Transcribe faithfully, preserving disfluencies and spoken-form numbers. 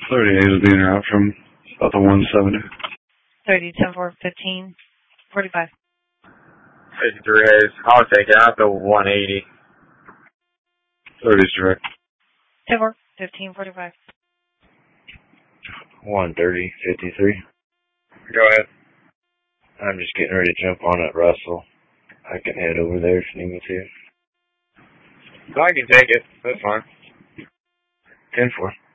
thirty-eight is being out from about the one seventy. thirty, ten four, fifteen, forty-five. fifty-three A's. I'll take it out to one eighty. thirty is direct. ten four, fifteen, forty-five. one thirty, fifty-three. Go ahead. I'm just getting ready to jump on at Russell. I can head over there if you need me to. I can take it. That's fine. ten four.